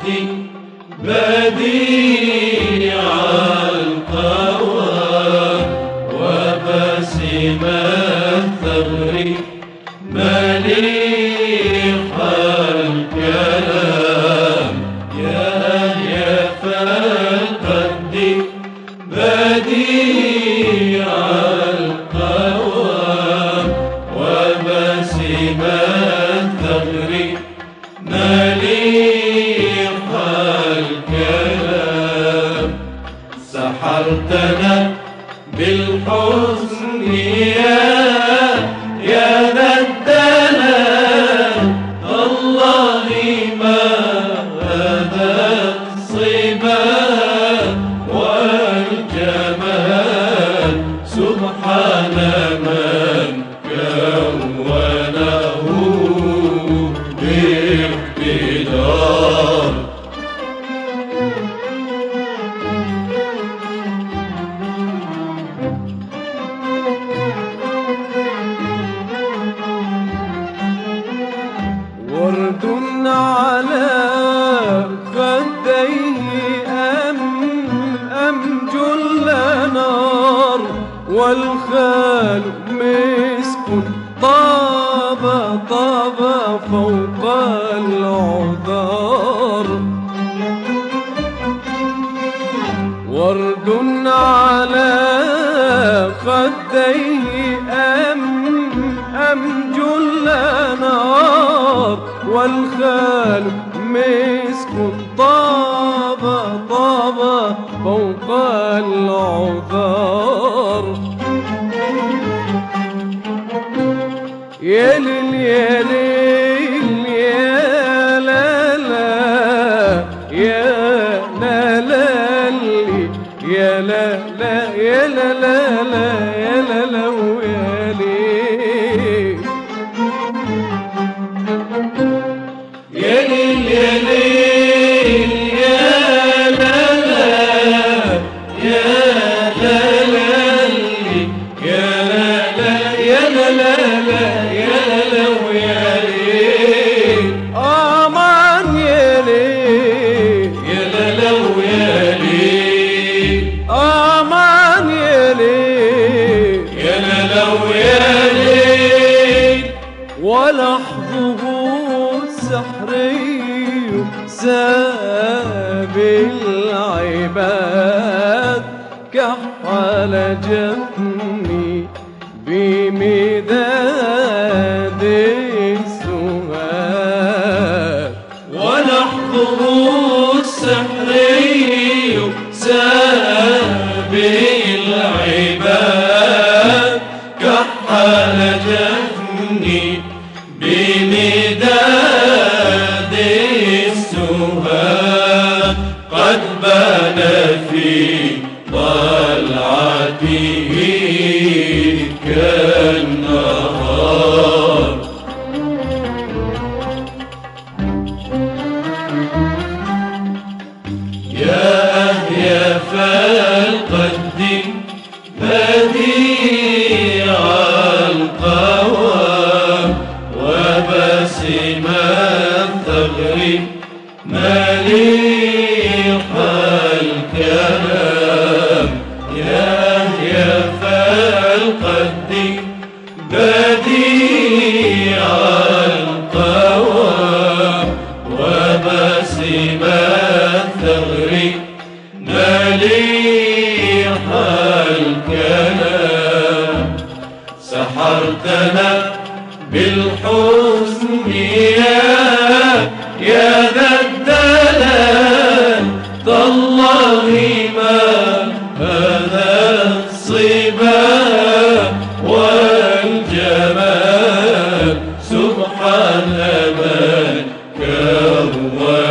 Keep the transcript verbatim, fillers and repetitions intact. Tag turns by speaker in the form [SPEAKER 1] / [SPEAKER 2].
[SPEAKER 1] بديع القوام وباسم الثغر مليح الكلام يا أهيف القد بديع القوام وباسم الثغر مليح الكلام سحرتنا بالحسن يا يا ذا الدلال الله ما هذا الصبا والجمال سبحان من كونه باقتدار ورد على خديه أم أم جل نار والخال مسك طاب طاب فوق العذار ورد على خديه أم أم جل نار والخال مسك طاب طاب فوق العذار يا ليل يا ليل يا لا لا يا لا لا يا لا لا يا لا لا لا يا لا لا ويا ليل يا ليل يا ليل يا لا لا يا لا لا يا لا لا يا لا لا لا يا لا لا ويا ليل أمان يا ليل يا لا لا ويا ليل أمان يا ليل يا لا لا ويا ليل ولحظه سحري ساب العباد كحل جفني بمداد السهاد ولحظه السحري ساب العباد كحل جفني بمداد السهاد قد بان في طلعته كالنهار يا أهيف القد بديع القوام وباسم الثغر مليح الكلام يا أهيف القد بديع القوام وباسم الثغر مليح الكلام سحرتنا بالحسن يا يا ذا الدلال تالله ما هذا الصبا والجمال سبحان من كون